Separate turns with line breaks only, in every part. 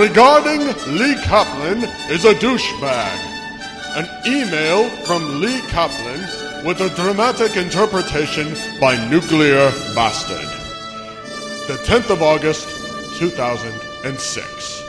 regarding Lee Kaplan is a douchebag. An email from Lee Kaplan with a dramatic interpretation by Nuclear Bastard. The 10th of August, 2006.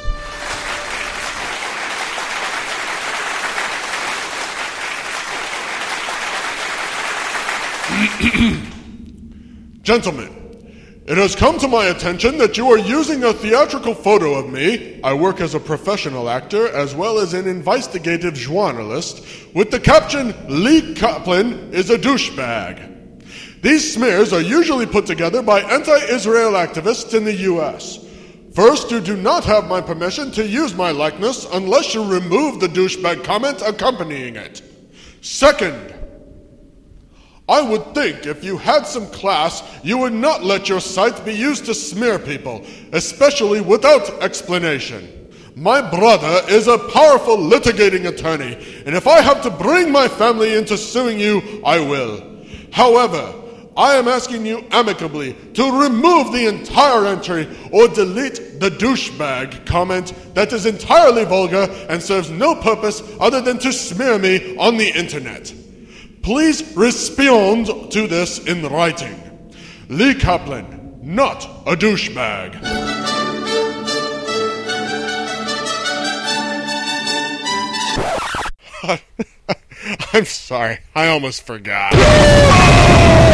Gentlemen, it has come to my attention that you are using a theatrical photo of me. I work as a professional actor as well as an investigative journalist with the caption, Lee Kaplan is a douchebag. These smears are usually put together by anti-Israel activists in the U.S. First, you do not have my permission to use my likeness unless you remove the douchebag comment accompanying it. Second, I would think if you had some class, you would not let your site be used to smear people, especially without explanation. My brother is a powerful litigating attorney, and if I have to bring my family into suing you, I will. However, I am asking you amicably to remove the entire entry or delete the douchebag comment that is entirely vulgar and serves no purpose other than to smear me on the internet. Please respond to this in writing. Lee Kaplan, not a douchebag. I'm sorry, I almost forgot.